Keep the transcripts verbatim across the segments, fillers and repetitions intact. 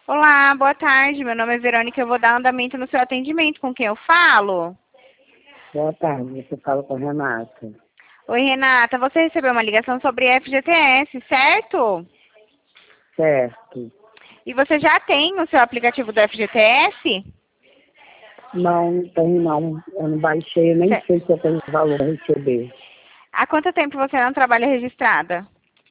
Olá, boa tarde. Meu nome é Verônica. Eu vou dar andamento no seu atendimento. Com quem eu falo? Boa tarde, você fala com a Renata. Oi, Renata. Você recebeu uma ligação sobre F G T S, certo? Certo. E você já tem o seu aplicativo do F G T S? Não, não tem não. Eu não baixei, eu nem Cer- sei se eu tenho valor para receber. Há quanto tempo você não trabalha registrada?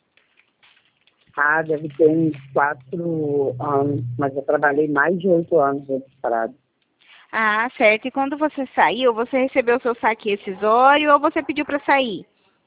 Ah, deve ter uns quatro anos, mas eu trabalhei mais de oito anos registrado. Ah, certo. E quando você saiu, você recebeu o seu saque rescisório ou você pediu para sair?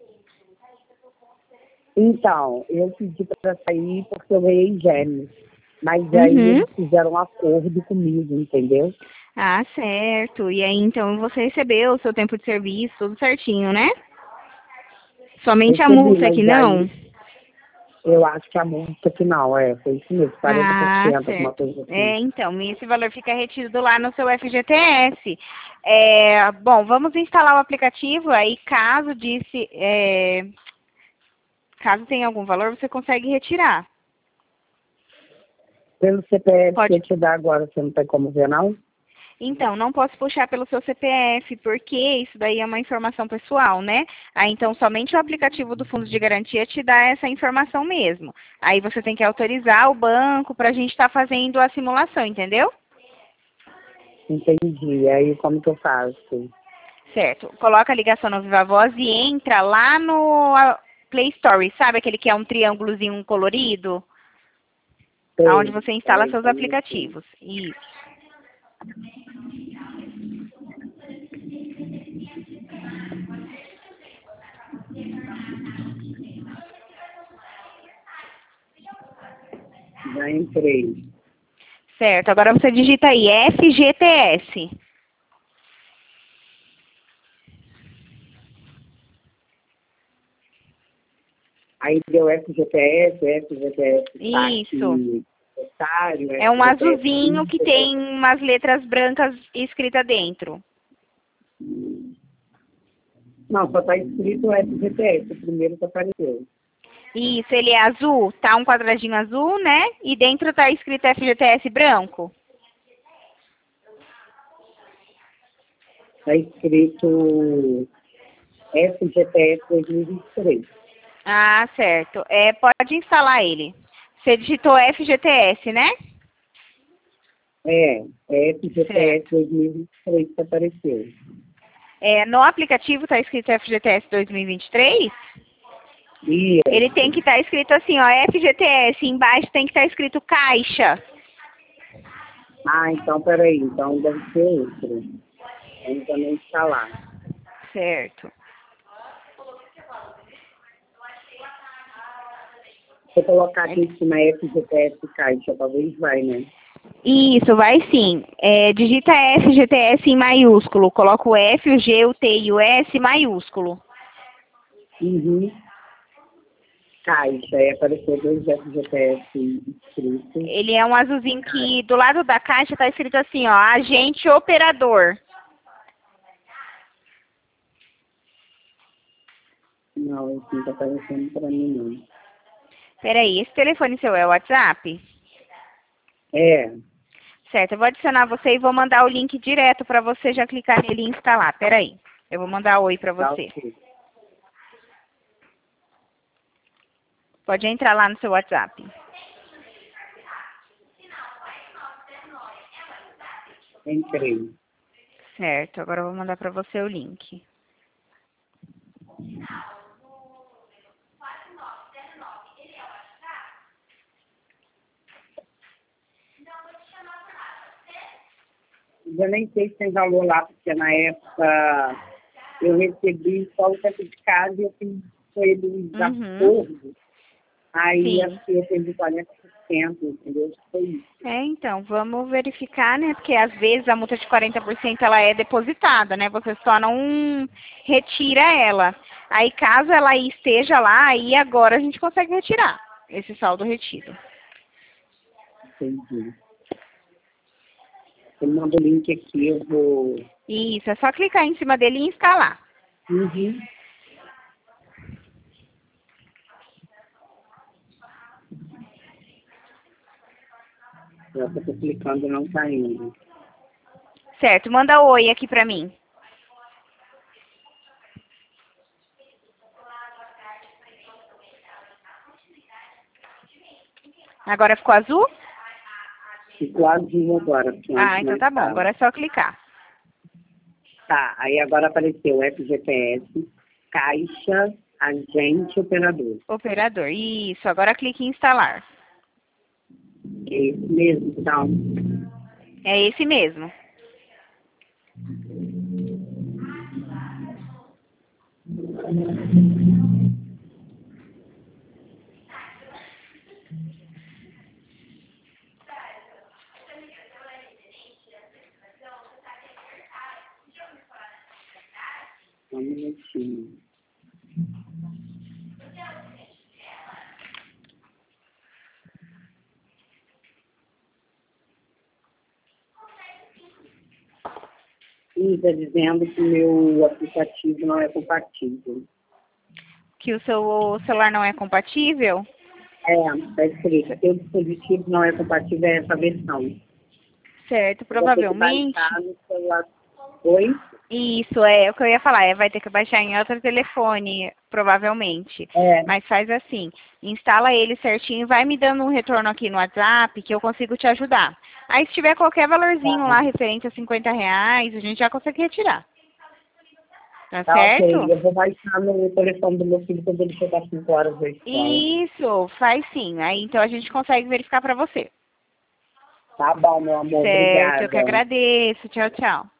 Então, eu pedi para sair porque eu ganhei gêmeos. Mas aí Uhum. eles fizeram um acordo comigo, entendeu? Ah, certo. E aí, então, você recebeu o seu tempo de serviço, tudo certinho, né? Somente a Recebi, multa que mas não? aí eu acho que a multa que não, é, foi isso mesmo, quarenta por Ah, cento, alguma certo. coisa assim. É, então, esse valor fica retido lá no seu F G T S. É, bom, vamos instalar o aplicativo, aí caso disse, é, caso tenha algum valor, você consegue retirar. Pelo C P F que Pode. eu te dar agora, você não tem como ver, não? Então, não posso puxar pelo seu C P F, porque isso daí é uma informação pessoal, né? Aí, então, somente o aplicativo do Fundo de Garantia te dá essa informação mesmo. Aí você tem que autorizar o banco para a gente estar fazendo a simulação, entendeu? Entendi. Aí como que eu faço? Certo. Coloca a ligação no Viva Voz e entra lá no ah, Play Store, sabe aquele que é um triângulozinho colorido? Onde Sei. você instala Peraí, seus só um minutinho. aplicativos. Isso. Já entrei. Certo. Agora você digita aí F G T S. Aí deu F G T S, F G T S Isso. saque otário, É um F G T S azulzinho que íntegro. tem umas letras brancas escritas dentro. Não, só está escrito F G T S, o primeiro que apareceu. Isso, ele é azul, tá um quadradinho azul, né? E dentro tá escrito F G T S branco. Está escrito F G T S dois mil e vinte e três. Ah, certo. É, pode instalar ele. Você digitou F G T S, né? É, é F G T S Certo. dois mil e vinte e três que apareceu. É, no aplicativo está escrito F G T S dois mil e vinte e três. Ele tem que Isso. estar escrito assim, ó, F G T S, embaixo tem que estar escrito caixa. Ah, então peraí, então deve ser outro. Vamos também instalar. Certo. Se eu colocar aqui em cima F G T S caixa, talvez vai, né? Isso, vai sim. É, digita F G T S em maiúsculo. Coloca o F, o G, o T e o S maiúsculo. Uhum. Caixa, aí apareceu dois F G T S escritos. Ele é um azulzinho que do lado da caixa está escrito assim, ó, agente operador. Não, esse não tá aparecendo pra mim, não. Peraí, esse telefone seu é o WhatsApp? É, Certo, eu vou adicionar você e vou mandar o link direto para você já clicar nele e instalar. Peraí, eu vou mandar oi para tá você. ok. Pode entrar lá no seu WhatsApp. Entrei. Certo, agora eu vou mandar para você o link. Eu nem sei se tem valor lá, porque na época eu recebi só o certificado e eu fiz foi eles Uhum, desacordo. Aí sim. acho que eu perdi quarenta por cento, entendeu? Acho que foi isso. É, então, vamos verificar, né? Porque às vezes a multa de quarenta por cento ela é depositada, né? Você só não retira ela. Aí caso ela esteja lá, aí agora a gente consegue retirar esse saldo retido. Entendi. Você me manda o link aqui, eu vou. Isso, é só clicar em cima dele e instalar. Uhum. Eu tô clicando e não tá indo. Certo, manda oi aqui pra mim. Agora ficou azul? Ficou azul agora. porque Ah, antes então não tá bom. estava. Agora é só clicar. Tá, aí agora apareceu F G P S, caixa, agente, operador. Operador. Isso, agora clique em instalar. É isso mesmo, então. É esse mesmo. Um minutinho. Ih, tá dizendo que meu aplicativo não é compatível. Que o seu celular não é compatível? É, tá escrito. Seu dispositivo não é compatível a essa versão. Certo, Eu vou ter que provavelmente. baixar no celular. Oi? Isso, é o que eu ia falar. É, vai ter que baixar em outro telefone, provavelmente. É. Mas faz assim, instala ele certinho, vai me dando um retorno aqui no WhatsApp que eu consigo te ajudar. Aí se tiver qualquer valorzinho Tá. lá referente a cinquenta reais, a gente já consegue retirar. Tá, Tá, certo? ok. Eu vou baixar no telefone do meu filho quando ele chegar às cinco horas da escola. Isso, faz sim. Aí então a gente consegue verificar pra você. Tá bom, meu amor. Certo, eu que Obrigada. agradeço. Tchau, tchau.